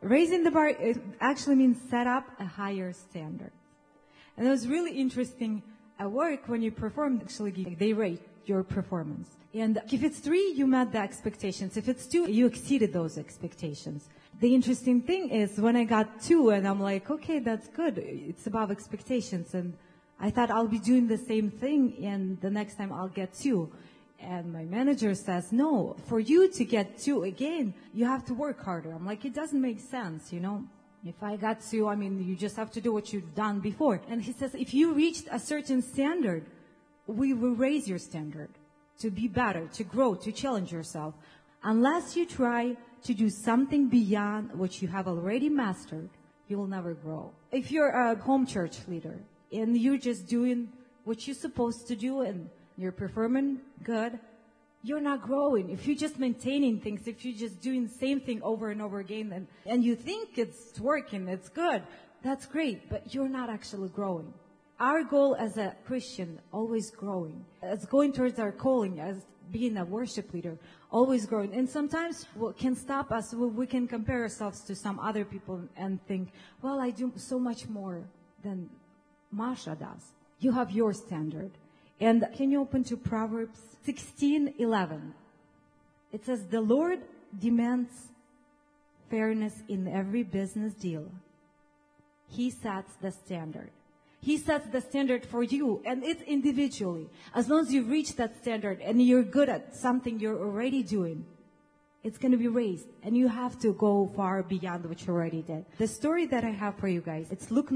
Raising the bar, it actually means set up a higher standard. And it was really interesting at work when you perform, actually, they rate your performance. And if it's 3, you met the expectations. If it's 2, you exceeded those expectations. The interesting thing is when I got 2 and I'm like, okay, that's good. It's above expectations. And I thought I'll be doing the same thing and the next time I'll get 2. And my manager says, no, for you to get 2 again, you have to work harder. I'm like, it doesn't make sense, If I got 2, you just have to do what you've done before. And he says, if you reached a certain standard, we will raise your standard to be better, to grow, to challenge yourself. Unless you try to do something beyond what you have already mastered, you will never grow. If you're a home church leader and you're just doing what you're supposed to do and you're performing good, you're not growing. If you're just maintaining things, if you're just doing the same thing over and over again and you think it's working, it's good, that's great, but you're not actually growing. Our goal as a Christian, always growing, as going towards our calling, as being a worship leader, always growing. And sometimes what can stop us, we can compare ourselves to some other people and think, well, I do so much more than Masha does. You have your standard. And can you open to Proverbs 16:11? It says, the Lord demands fairness in every business deal. He sets the standard. He sets the standard for you, and it's individually. As long as you reach that standard and you're good at something you're already doing, it's going to be raised, and you have to go far beyond what you already did. The story that I have for you guys, it's Luke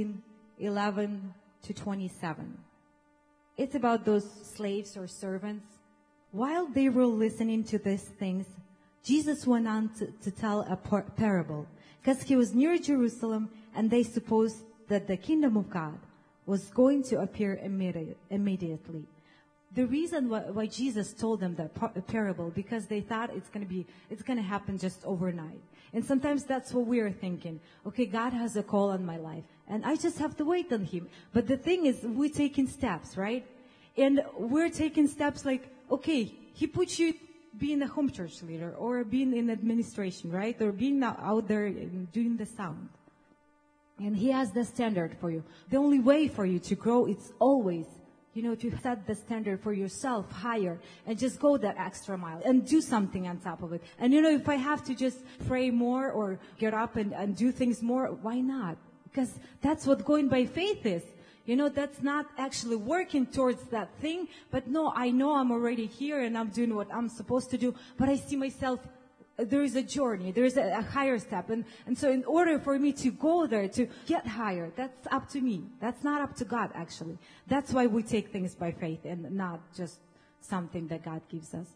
19:11-27. It's about those slaves or servants. While they were listening to these things, Jesus went on to tell a parable, because he was near Jerusalem, and they supposed that the kingdom of God was going to appear immediately. The reason why Jesus told them that parable, because they thought it's going to happen just overnight. And sometimes that's what we're thinking. Okay, God has a call on my life, and I just have to wait on Him. But the thing is, we're taking steps, right? And we're taking steps like, okay, He puts you being a home church leader, or being in administration, right? Or being out there and doing the sound. And He has the standard for you. The only way for you to grow is always, to set the standard for yourself higher and just go that extra mile and do something on top of it. And if I have to just pray more or get up and do things more, why not? Because that's what going by faith is. That's not actually working towards that thing, but no, I know I'm already here and I'm doing what I'm supposed to do, but I see myself, there is a journey, there is a higher step. And so in order for me to go there, to get higher, that's up to me. That's not up to God, actually. That's why we take things by faith and not just something that God gives us.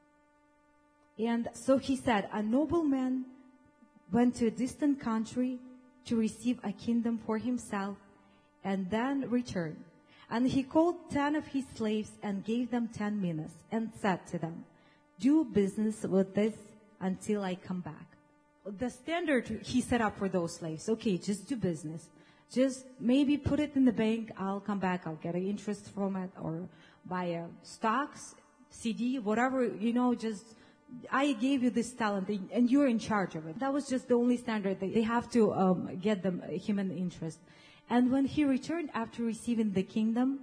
And so he said, a nobleman went to a distant country to receive a kingdom for himself and then returned. And he called 10 of his slaves and gave them 10 minas and said to them, do business with this until I come back. The standard he set up for those slaves, okay, just do business. Just maybe put it in the bank, I'll come back, I'll get an interest from it, or buy stocks, CD, whatever, just, I gave you this talent and you're in charge of it. That was just the only standard. They have to get them human interest. And when he returned after receiving the kingdom,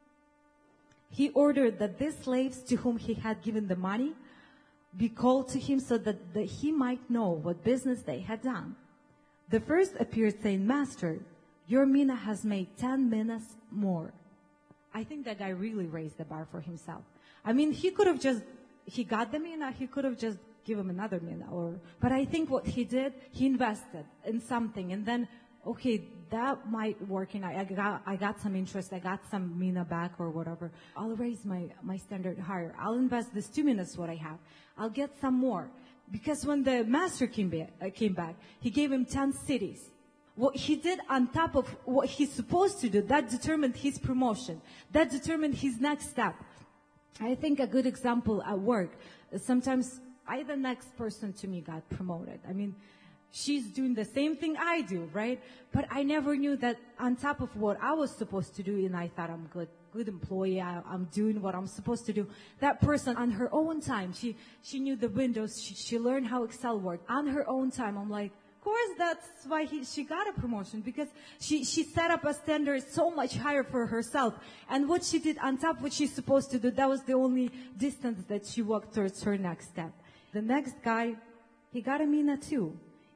he ordered that these slaves to whom he had given the money be called to him so that he might know what business they had done. The first appeared saying, Master, your mina has made 10 minas more. I think that guy really raised the bar for himself. He could have he got the mina, he could have just given him another mina. But I think what he did, he invested in something, and then, okay, that might work, and I got some interest, I got some mina back or whatever. I'll raise my standard higher. I'll invest this 2 minas what I have. I'll get some more. Because when the master came back, he gave him 10 cities. What he did on top of what he's supposed to do, that determined his promotion. That determined his next step. I think a good example at work, sometimes the next person to me got promoted. She's doing the same thing I do, right? But I never knew that on top of what I was supposed to do, and I thought I'm good employee, I'm doing what I'm supposed to do. That person on her own time, she knew the windows, she learned how Excel worked. On her own time, I'm like, course, that's why she got a promotion, because she set up a standard so much higher for herself. And what she did on top, what she's supposed to do, that was the only distance that she walked towards her next step. The next guy, he got a mina too.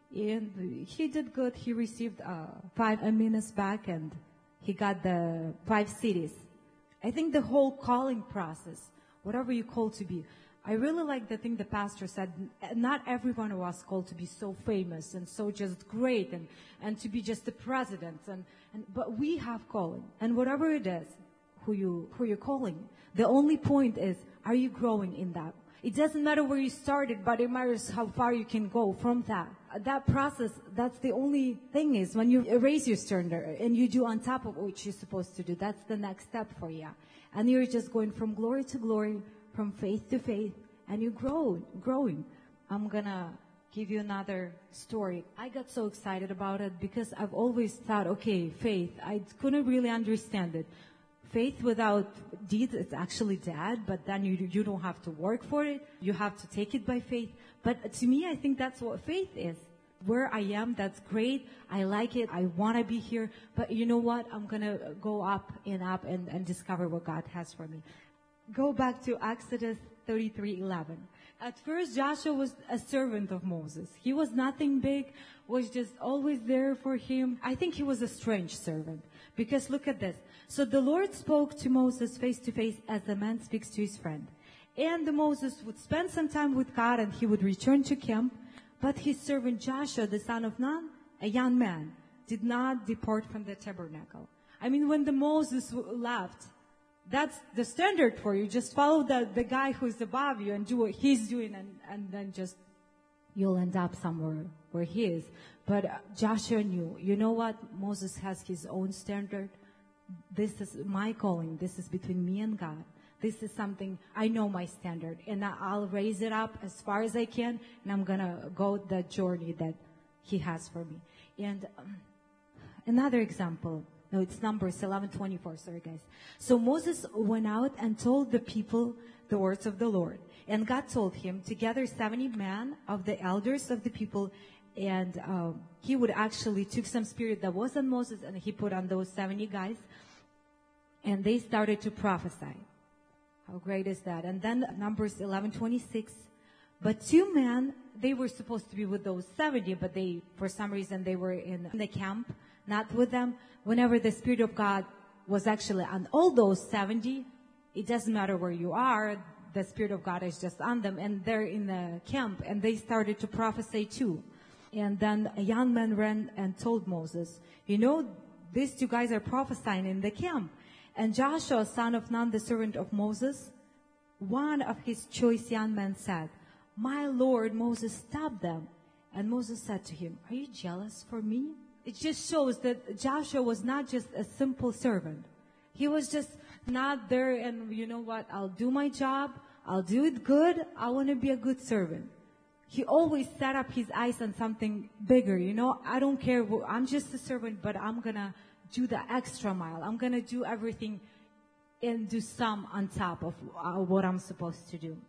And he did good. He received 5 minas back, and he got the 5 cities. I think the whole calling process, whatever you call to be, I really like the thing the pastor said. Not everyone was called to be so famous and so just great and to be just the president. But we have calling. And whatever it is, who you're calling, the only point is, are you growing in that? It doesn't matter where you started, but it matters how far you can go from that. That process, that's the only thing is when you raise your standard and you do on top of what you're supposed to do, that's the next step for you. And you're just going from glory to glory, from faith to faith, and you're growing. I'm gonna give you another story. I got so excited about it because I've always thought, okay, faith, I couldn't really understand it. Faith without deeds is actually dead, but then you don't have to work for it. You have to take it by faith. But to me, I think that's what faith is. Where I am, that's great. I like it. I want to be here. But you know what? I'm going to go up and discover what God has for me. Go back to Exodus 33:11. At first, Joshua was a servant of Moses. He was nothing big, was just always there for him. I think he was a strange servant. Because look at this. So the Lord spoke to Moses face to face as a man speaks to his friend. And Moses would spend some time with God and he would return to camp. But his servant Joshua, the son of Nun, a young man, did not depart from the tabernacle. I mean, when the Moses left, that's the standard for you. Just follow the guy who's above you and do what he's doing, and then just you'll end up somewhere where he is. But Joshua knew, you know what? Moses has his own standard. This is my calling. This is between me and God. This is something, I know my standard, and I'll raise it up as far as I can, and I'm going to go the journey that he has for me. And another example, no, it's Numbers 11:24, sorry guys. So Moses went out and told the people the words of the Lord. And God told him to gather 70 men of the elders of the people, and he would actually took some spirit that was on Moses and he put on those 70 guys, and they started to prophesy. How great is that? And then Numbers 11:26. But 2 men, they were supposed to be with those 70, but they, for some reason, they were in the camp, not with them. Whenever the Spirit of God was actually on all those 70, it doesn't matter where you are, the Spirit of God is just on them, and they're in the camp, and they started to prophesy too. And then a young man ran and told Moses, you know, these 2 guys are prophesying in the camp. And Joshua, son of Nun, the servant of Moses, one of his choice young men said, my Lord, Moses, stop them. And Moses said to him, are you jealous for me? It just shows that Joshua was not just a simple servant. He was just not there and, you know what, I'll do my job. I'll do it good. I want to be a good servant. He always set up his eyes on something bigger. You know, I don't care. I'm just a servant, but I'm going to do the extra mile. I'm going to do everything and do some on top of what I'm supposed to do.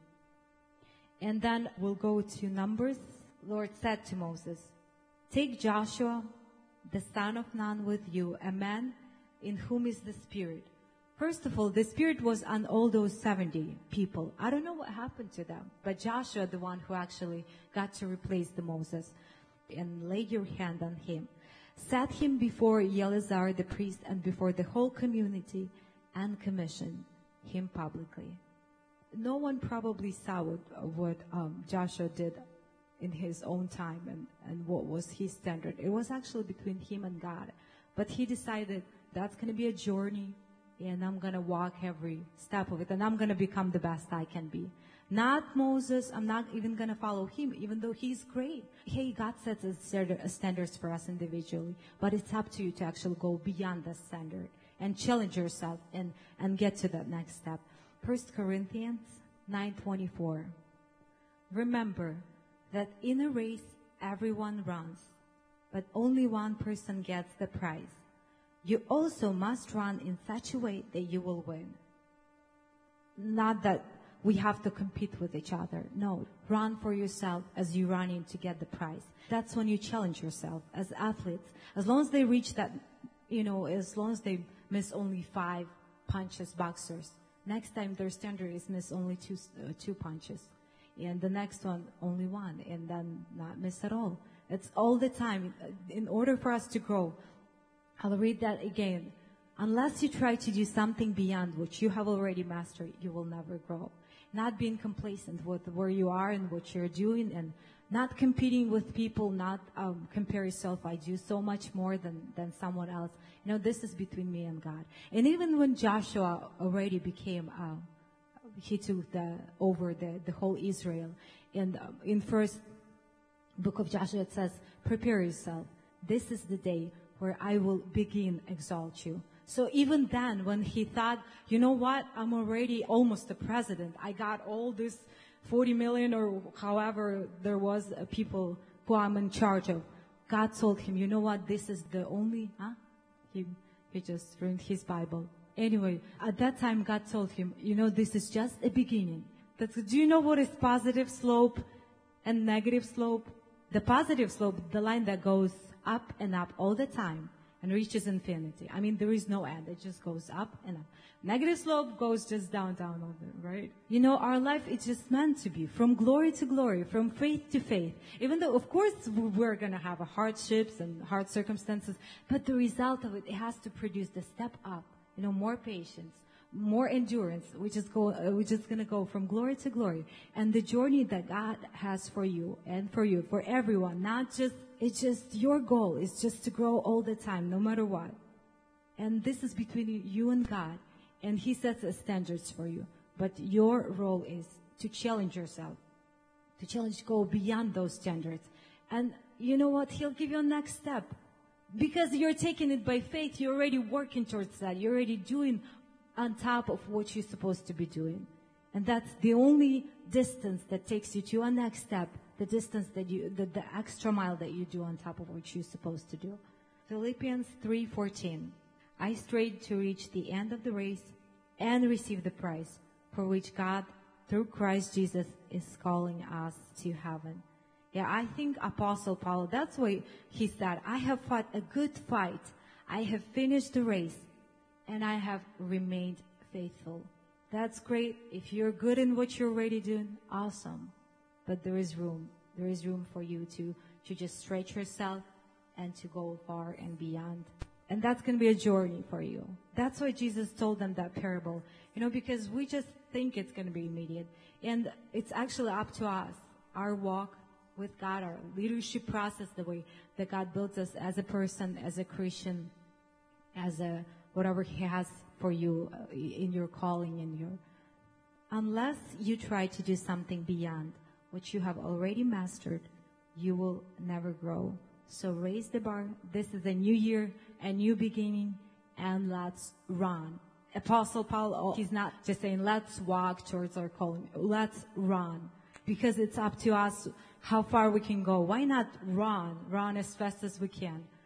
And then we'll go to Numbers. Lord said to Moses, take Joshua, the son of Nun, with you, a man in whom is the Spirit. First of all, the Spirit was on all those 70 people. I don't know what happened to them, but Joshua, the one who actually got to replace the Moses, and lay your hand on him. Set him before Eleazar the priest and before the whole community, and commissioned him publicly. No one probably saw what Joshua did in his own time and what was his standard. It was actually between him and God. But he decided that's going to be a journey, and I'm going to walk every step of it, and I'm going to become the best I can be. Not Moses. I'm not even going to follow him, even though he's great. Hey, God sets standards for us individually, but it's up to you to actually go beyond the standard and challenge yourself and get to that next step. 1 Corinthians 9:24. Remember that in a race everyone runs, but only one person gets the prize. You also must run in such a way that you will win. Not that we have to compete with each other. No, run for yourself as you run in to get the prize. That's when you challenge yourself as athletes. As long as they reach that, as long as they miss only 5 punches, boxers, next time their standard is miss only two punches. And the next one, only 1, and then not miss at all. It's all the time. In order for us to grow, I'll read that again. Unless you try to do something beyond what you have already mastered, you will never grow. Not being complacent with where you are and what you're doing, and not competing with people, not compare yourself. I do so much more than someone else. This is between me and God. And even when Joshua already became, he took over the whole Israel. And in first book of Joshua, it says, prepare yourself. This is the day where I will begin exalt you. So even then, when he thought, you know what, I'm already almost the president. I got all this 40 million or however there was people who I'm in charge of. God told him, you know what, this is the only, he just ruined his Bible. Anyway, at that time, God told him, this is just a beginning. Do you know what is positive slope and negative slope? The positive slope, the line that goes up and up all the time and reaches infinity. I mean, there is no end. It just goes up and up. Negative slope goes just down, right? Our life is just meant to be from glory to glory, from faith to faith. Even though, of course, we're going to have hardships and hard circumstances, but the result of it has to produce the step up. More patience, more endurance, which is going to go from glory to glory. And the journey that God has for you and for everyone, it's just your goal is just to grow all the time, no matter what. And this is between you and God. And He sets the standards for you. But your role is to challenge yourself, to go beyond those standards. And you know what? He'll give you a next step. Because you're taking it by faith, you're already working towards that. You're already doing on top of what you're supposed to be doing. And that's the only distance that takes you to a next step, the distance that the extra mile that you do on top of what you're supposed to do. Philippians 3:14. I strayed to reach the end of the race and receive the prize for which God, through Christ Jesus, is calling us to heaven. Yeah, I think Apostle Paul, that's why he said, I have fought a good fight. I have finished the race, and I have remained faithful. That's great. If you're good in what you're already doing, awesome. But there is room. There is room for you to just stretch yourself and to go far and beyond. And that's going to be a journey for you. That's why Jesus told them that parable. Because we just think it's going to be immediate. And it's actually up to us, our walk with God, our leadership process, the way that God builds us as a person, as a Christian, as a whatever He has for you in your calling, unless you try to do something beyond what you have already mastered, you will never grow. So raise the bar. This is a new year, a new beginning, and let's run. Apostle Paul, he's not just saying, let's walk towards our calling. Let's run. Because it's up to us how far we can go. Why not run? Run as fast as we can.